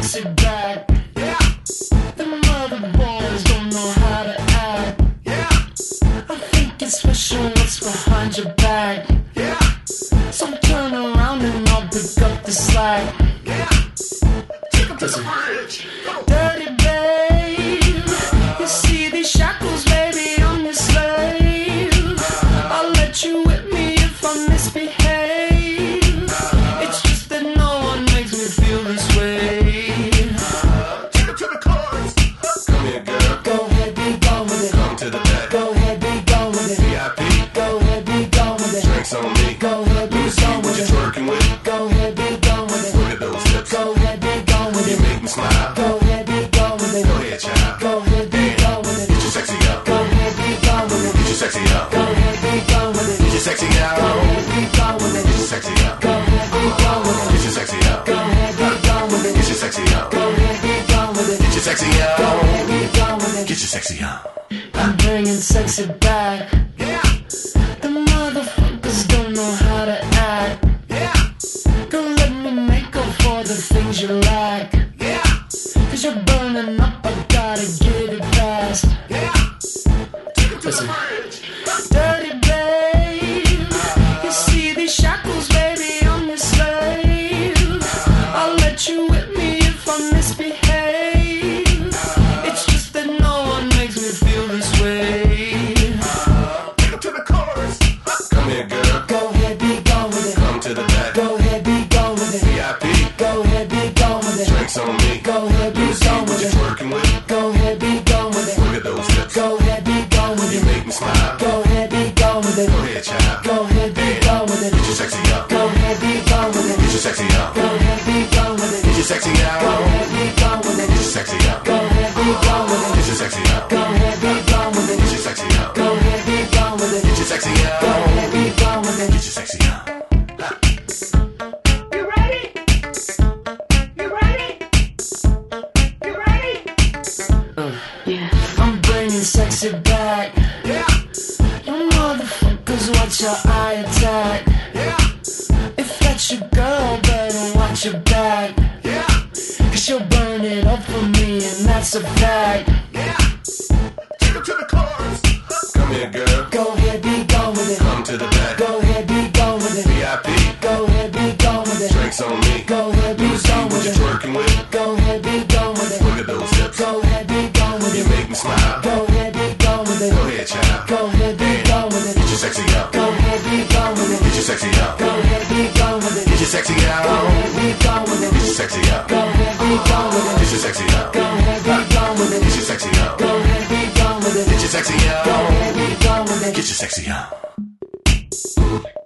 sexy back. Yeah. The mother boys don't know how to act. Yeah. I think it's special what's behind your back. Yeah. So turn around and I'll pick up the slack. Yeah. Take him to the bridge. Dirty babe, you see these shackles, baby, I'm your slave. I'll let you whip me if I misbehave. It's just that no one makes me feel this way. Take him to the chorus. Come here, girl. Go ahead, be gone with it. Come to the back. Go ahead, be gone with it. VIP. Go ahead, be gone with it. Drinks on me. Go ahead, be Let me see gone what with you're it. twerking with. Go ahead, be gone with it. Look at those hips. Go ahead, be gone with You it. make me smile. Go ahead, be gone with it. Go ahead, child. Go ahead, be gone with it. Get your sexy up. Go ahead, be gone with it. Get your sexy up. Go ahead, be gone with it. Get your sexy Go out. ahead, be gone with it. Get your sexy up. Go ahead, be gone with it. Get your sexy up. Go ahead, be gone with it. Get your sexy up. Go ahead, be gone with it. Get your sexy Go up. ahead, be gone with it. Get your sexy up. I'm bringing sexy back. Yeah. The motherfuckers don't know how to act. Yeah. Girl, let me make up for the things you lack. Yeah. Cause you're burning up, I gotta get it fast. Yeah. Take him to Listen. the bridge. Dirty babe, you see these shackles, baby, I'm your slave. I'll let you whip me if I misbehave. It's just that no one makes me feel this way. Take him to the chorus. Come here, girl. Go ahead, be gone with it. Come to the back. Go ahead, be gone with it. VIP. Go ahead, be gone with it. Drinks on me. Go ahead, be Let me see gone what with you're it. twerking with. Go ahead, be gone with it. Look at those hips. Go ahead, be gone with You it. make me smile. Go ahead, be gone with it. Go ahead, child. Go ahead, be gone with it. Get your sexy up. Go ahead, be gone with it. Get your sexy up. Go ahead, be gone with it. Get your sexy Go out. ahead, be gone with it. Get your sexy up. Go ahead, be gone with it. Get your sexy up. Go ahead, be gone with it. Get your sexy up. Go ahead, be gone with it. Get your sexy Go up. ahead, be gone with it. Get your sexy up. You ready? You ready? You ready? I'm bringing sexy back. Yeah. You motherfuckers, watch your eye attack. Yeah. If that's your girl, better watch your back. Yeah. Cause she'll burn it up for me, and that's a fact. Yeah. Take him to the chorus. Come here, girl. Go ahead, be gone with it. Come to the back. Go ahead, be gone with it. VIP. Go ahead, be gone with it. Drinks on me. Go ahead, be Let me see gone what with you're it. twerking with. Go ahead, be gone with it. Look at those hips. Go ahead, be gone with You it. make me smile. Go ahead, be gone with it. Go ahead, child. Go ahead, be gone with it. Get your sexy up. Go ahead, be gone with it. Get your sexy up. Go ahead, be gone with it. Get your sexy Go out. ahead, be gone with it. Get your sexy up. Go ahead, be gone with it. Get your sexy up. Go ahead, be gone with it. Get your sexy up. Go ahead, be gone with it. Get your sexy Go up. ahead, be gone with it. Get your sexy up.